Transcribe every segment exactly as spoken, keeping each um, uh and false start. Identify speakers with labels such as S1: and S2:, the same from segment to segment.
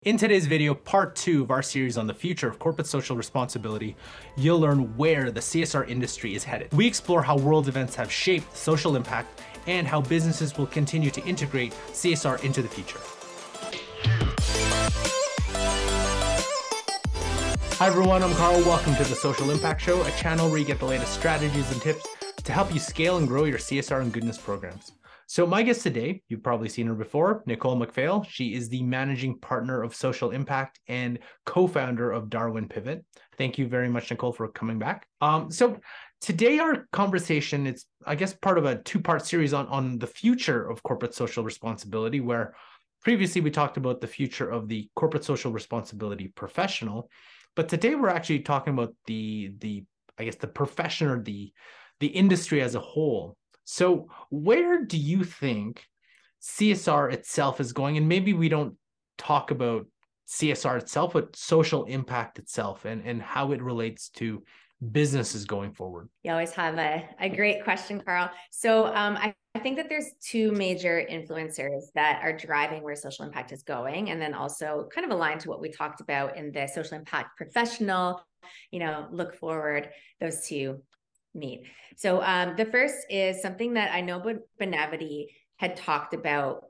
S1: In today's video, part two of our series on the future of corporate social responsibility, you'll learn where the C S R industry is headed. We explore how world events have shaped social impact and how businesses will continue to integrate C S R into the future. Hi everyone, I'm Carl. Welcome to the Social Impact Show, a channel where you get the latest strategies and tips to help you scale and grow your C S R and goodness programs. So my guest today, you've probably seen her before, Nicole McPhail. She is the managing partner of Social Impact and co-founder of Darwin Pivot. Thank you very much, Nicole, for coming back. Um, so today our conversation is, I guess, part of a two-part series on, on the future of corporate social responsibility, where previously we talked about the future of the corporate social responsibility professional. But today we're actually talking about the, the I guess, the profession or the, the industry as a whole. So where do you think C S R itself is going? And maybe we don't talk about C S R itself, but social impact itself and, and how it relates to businesses going forward.
S2: You always have a, a great question, Carl. So um, I, I think that there's two major influencers that are driving where social impact is going, and then also kind of aligned to what we talked about in the social impact professional, you know, look forward, those two meet. So um, the first is something that I know Benevity had talked about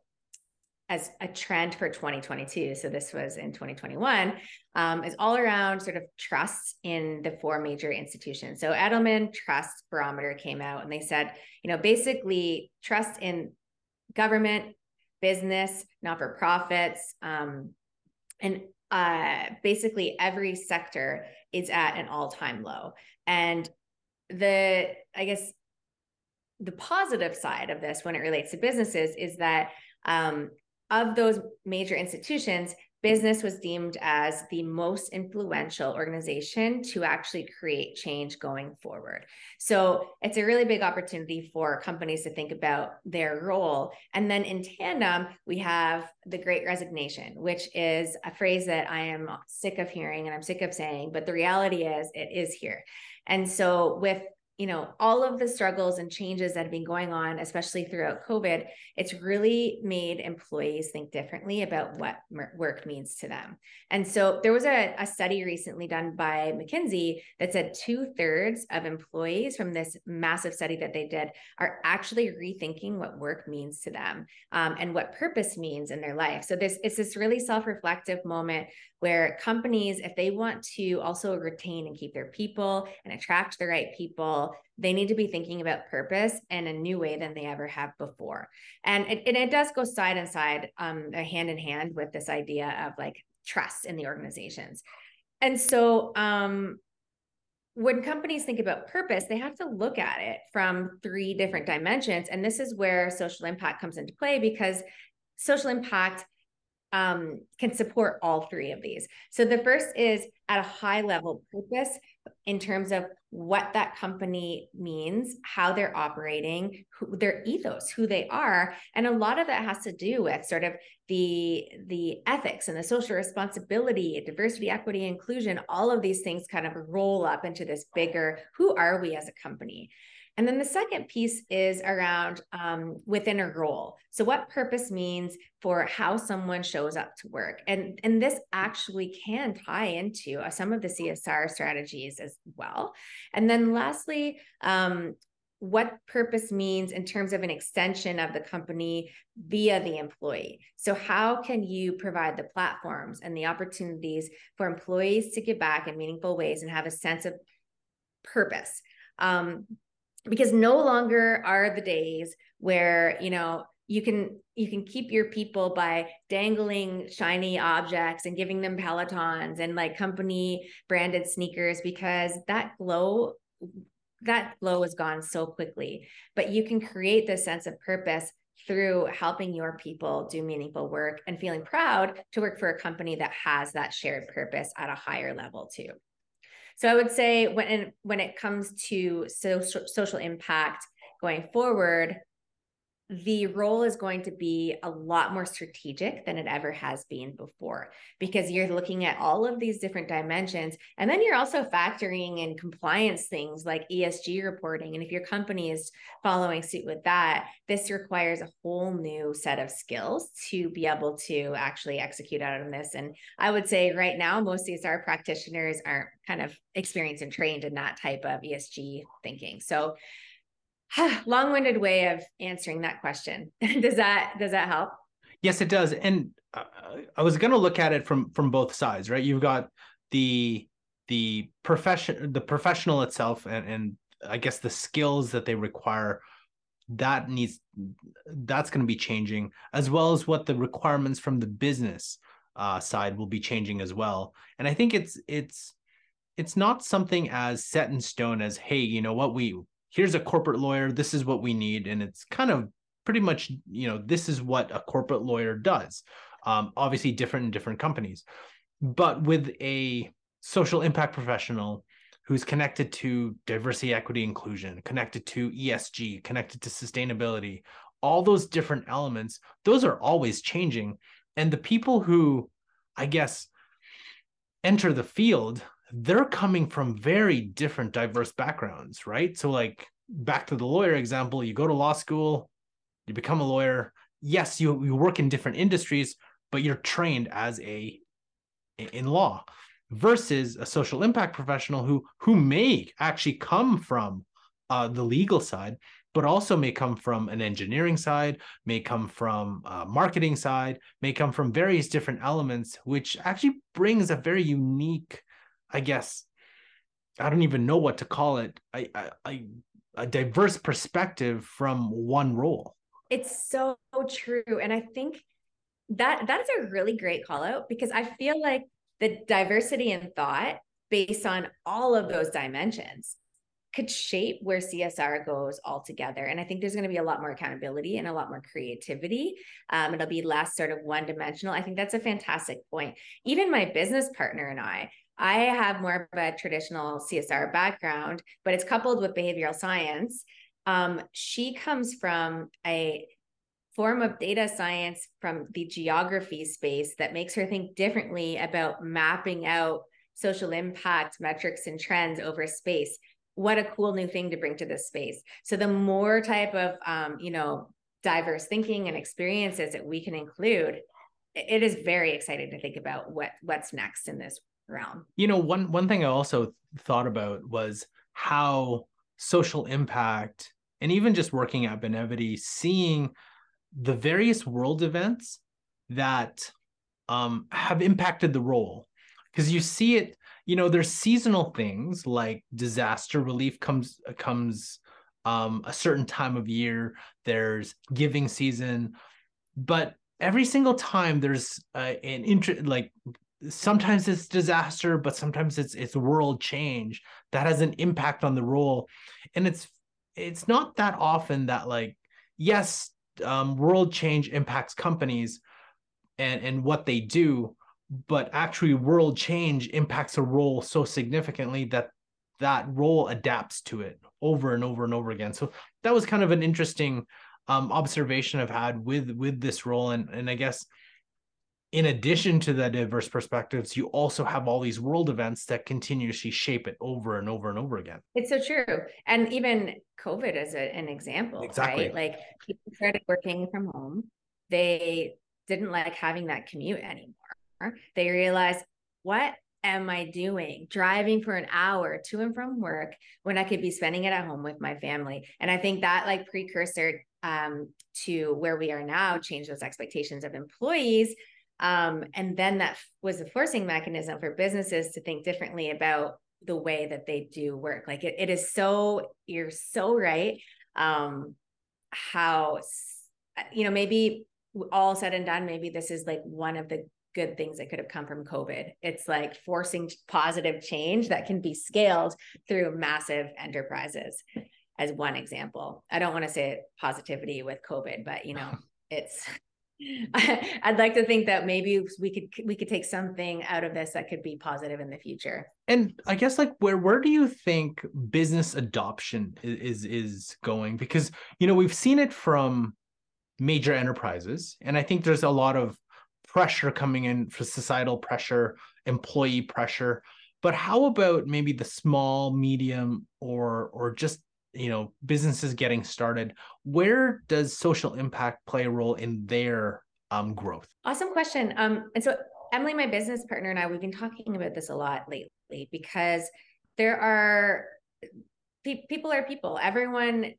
S2: as a trend for twenty twenty-two. So this was in twenty twenty-one, um, is all around sort of trust in the four major institutions. So Edelman Trust Barometer came out and they said, you know, basically trust in government, business, not-for-profits, um, and uh, basically every sector is at an all-time low. And the, I guess, the positive side of this when it relates to businesses is that um, of those major institutions, business was deemed as the most influential organization to actually create change going forward. So it's a really big opportunity for companies to think about their role. And then in tandem, we have the Great Resignation, which is a phrase that I am sick of hearing and I'm sick of saying, but the reality is it is here. And so with you know, all of the struggles and changes that have been going on, especially throughout COVID, it's really made employees think differently about what work means to them. And so there was a, a study recently done by McKinsey that said two thirds of employees from this massive study that they did are actually rethinking what work means to them um, and what purpose means in their life. So this it's this really self-reflective moment where companies, if they want to also retain and keep their people and attract the right people, they need to be thinking about purpose in a new way than they ever have before. And it, and it does go side and side, um, hand in hand with this idea of like trust in the organizations. And so um, when companies think about purpose, they have to look at it from three different dimensions. And this is where social impact comes into play, because social impact Um, can support all three of these. So the first is at a high level purpose in terms of what that company means, how they're operating, who, their ethos, who they are. And a lot of that has to do with sort of the, the ethics and the social responsibility, diversity, equity, inclusion, all of these things kind of roll up into this bigger, who are we as a company? And then the second piece is around um, within a role. So what purpose means for how someone shows up to work. And, and this actually can tie into uh, some of the C S R strategies as well. And then lastly, um, what purpose means in terms of an extension of the company via the employee. So how can you provide the platforms and the opportunities for employees to give back in meaningful ways and have a sense of purpose? Um, Because no longer are the days where, you know, you can you can keep your people by dangling shiny objects and giving them Pelotons and like company branded sneakers, because that glow, that glow is gone so quickly. But you can create this sense of purpose through helping your people do meaningful work and feeling proud to work for a company that has that shared purpose at a higher level too. So I would say when, when it comes to social, social impact going forward, the role is going to be a lot more strategic than it ever has been before, because you're looking at all of these different dimensions. And then you're also factoring in compliance things like E S G reporting. And if your company is following suit with that, this requires a whole new set of skills to be able to actually execute out on this. And I would say right now, most C S R practitioners aren't kind of experienced and trained in that type of E S G thinking. So long-winded way of answering that question. Does that does that help?
S1: Yes, it does. And uh, I was going to look at it from from both sides, right? You've got the the profession, the professional itself, and and I guess the skills that they require. That needs that's going to be changing, as well as what the requirements from the business uh, side will be changing as well. And I think it's it's it's not something as set in stone as, hey, you know what, we here's a corporate lawyer, this is what we need. And it's kind of pretty much, you know, this is what a corporate lawyer does. Um, obviously different in different companies. But with a social impact professional who's connected to diversity, equity, inclusion, connected to E S G, connected to sustainability, all those different elements, those are always changing. And the people who, I guess, enter the field, they're coming from very different diverse backgrounds, right? So like back to the lawyer example, you go to law school, you become a lawyer. Yes, you, you work in different industries, but you're trained as a in law, versus a social impact professional who who may actually come from uh, the legal side, but also may come from an engineering side, may come from a marketing side, may come from various different elements, which actually brings a very unique, I guess, I don't even know what to call it, I, I, a diverse perspective from one role.
S2: It's so true. And I think that that is a really great call out, because I feel like the diversity in thought based on all of those dimensions could shape where C S R goes altogether. And I think there's going to be a lot more accountability and a lot more creativity. Um, it'll be less sort of one dimensional. I think that's a fantastic point. Even my business partner and I, I have more of a traditional C S R background, but it's coupled with behavioral science. Um, she comes from a form of data science from the geography space that makes her think differently about mapping out social impact metrics and trends over space. What a cool new thing to bring to this space. So the more type of, um, you know, diverse thinking and experiences that we can include, it is very exciting to think about what what's next in this realm.
S1: You know, one one thing I also thought about was how social impact, and even just working at Benevity, seeing the various world events that um, have impacted the role. Because you see it, you know, there's seasonal things like disaster relief comes comes um, a certain time of year. There's giving season, but every single time there's uh, an interest. Like sometimes it's disaster, but sometimes it's it's world change that has an impact on the role, and it's it's not that often that, like, yes, um, world change impacts companies and and what they do, but actually world change impacts a role so significantly that that role adapts to it over and over and over again. So that was kind of an interesting um, observation I've had with with this role. And, and I guess in addition to the diverse perspectives, you also have all these world events that continuously shape it over and over and over again.
S2: It's so true. And even COVID is a, an example,
S1: exactly.
S2: Right? Like people started working from home. They didn't like having that commute anymore. They realized, what am I doing driving for an hour to and from work when I could be spending it at home with my family? And I think that like precursor um, to where we are now changed those expectations of employees. Um, and then that was a forcing mechanism for businesses to think differently about the way that they do work. Like it, it is so, you're so right. Um, how, you know, maybe all said and done, maybe this is like one of the good things that could have come from COVID. It's like forcing positive change that can be scaled through massive enterprises, as one example. I don't want to say positivity with COVID, but you know, it's, I'd like to think that maybe we could we could take something out of this that could be positive in the future.
S1: And I guess like where where do you think business adoption is is going? Because, you know, we've seen it from major enterprises. And I think there's a lot of pressure coming in for societal pressure, employee pressure. But how about maybe the small, medium, or or just, you know, businesses getting started? Where does social impact play a role in their um, growth?
S2: Awesome question. Um, and so Emily, my business partner, and I, we've been talking about this a lot lately because there are pe- people are people. Everyone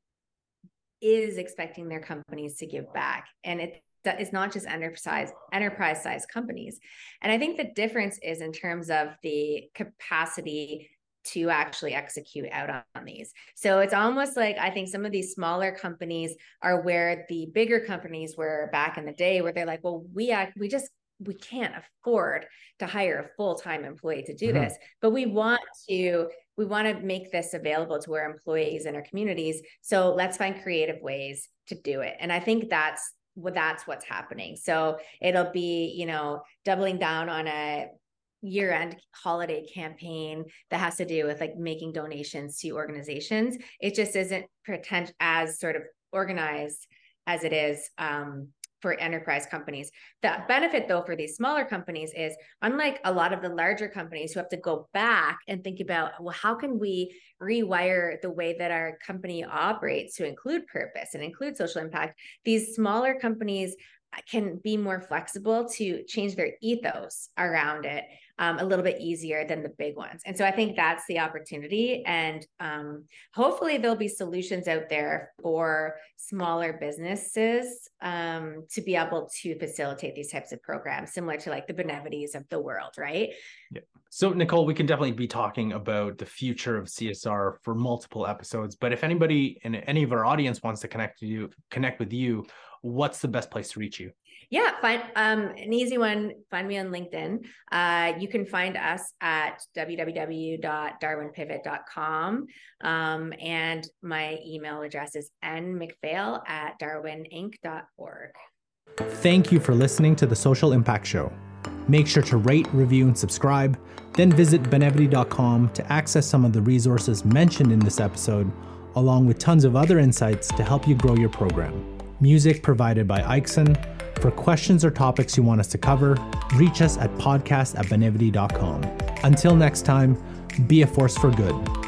S2: is expecting their companies to give back, and it it's not just enterprise enterprise size companies. And I think the difference is in terms of the capacity to actually execute out on, on these. So it's almost like I think some of these smaller companies are where the bigger companies were back in the day, where they're like, well, we act, we just we can't afford to hire a full-time employee to do mm-hmm. this, but we want to we want to make this available to our employees and our communities. So let's find creative ways to do it. And I think that's what that's what's happening. So it'll be, you know, doubling down on a year-end holiday campaign that has to do with like making donations to organizations. It just isn't pretend as sort of organized as it is um, for enterprise companies. The benefit though for these smaller companies is, unlike a lot of the larger companies who have to go back and think about, well, how can we rewire the way that our company operates to include purpose and include social impact? These smaller companies can be more flexible to change their ethos around it um, a little bit easier than the big ones. And so I think that's the opportunity. And um, hopefully there'll be solutions out there for smaller businesses um, to be able to facilitate these types of programs, similar to like the Benevities of the world, right?
S1: Yeah. So Nicole, we can definitely be talking about the future of C S R for multiple episodes, but if anybody in any of our audience wants to connect to you, connect with you, what's the best place to reach you?
S2: Yeah, find um, an easy one. Find me on LinkedIn. Uh, you can find us at w w w dot darwin pivot dot com. Um, and my email address is n mcphail at darwin inc dot org.
S1: Thank you for listening to the Social Impact Show. Make sure to rate, review, and subscribe. Then visit benevity dot com to access some of the resources mentioned in this episode, along with tons of other insights to help you grow your program. Music provided by Ikeson. For questions or topics you want us to cover, reach us at podcast at benevity dot com. Until next time, be a force for good.